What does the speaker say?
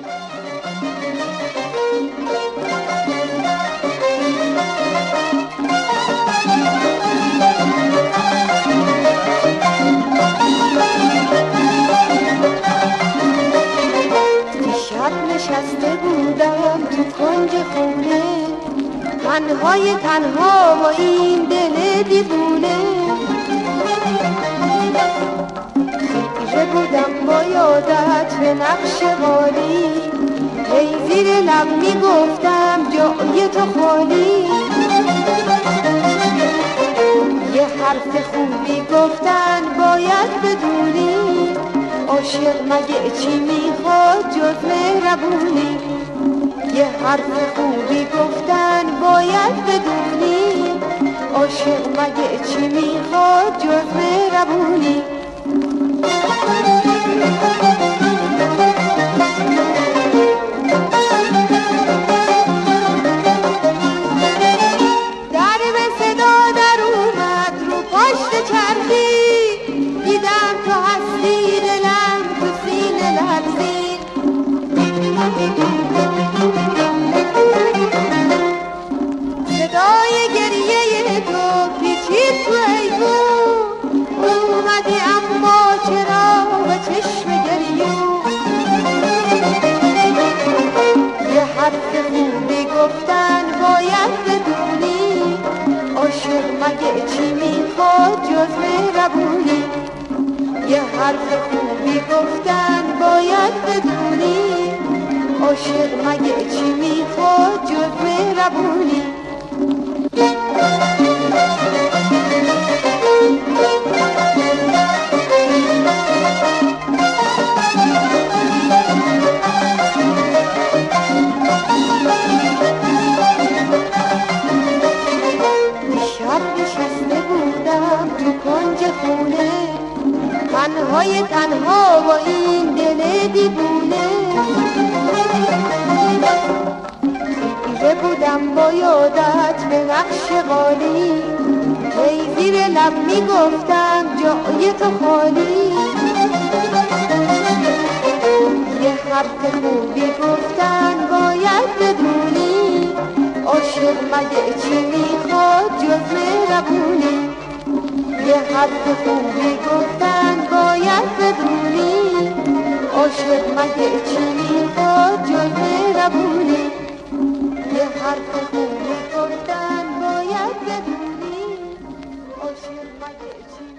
نشسته بودم تو کنج خونه، تنهای تنها با این دل دیوونه. خیره بودم با یادت به نقش قالی، هی زیر لب میگفتم جای تو خالی. یه حرف خوبی گفتن باید بدونی، عاشق مگه چی میخواد جز مهربونی. یه حرف خوبی گفتن باید بدونی، عاشق مگه چی میخواد جز مهربونی. در به صدا در اومد رو پشت چرخی، دیدم تو هستی دلم تو سینه لرزید. صدای گریه تو پیچید تو ایوون، اومدی اما چرا به چشم گریون. یه حرف خوبی گفتن باید بدونی، عاشق مگه چی میخواد جز مهربونی. یه حرف خوبی گفتن باید بدونی، عاشق مگه چی میخواد جز مهربونی. شب نشسته بودم تو کنج خونه، تنهای تنها با این دل دیوونه. خیره بودم با یادت به نقش قالی، هی زیر لب میگفتم جای تو خالی. یه حرف خوبی گفتن باید بدونی، عاشق مگه چی میخواد جز مهربونی. یه حرف خوبی گفتن باید بدونی، عاشق مگه چی میخواد جز مهربونی. یه حرف خوبی گفتن باید بدونی، عاشق مگه چی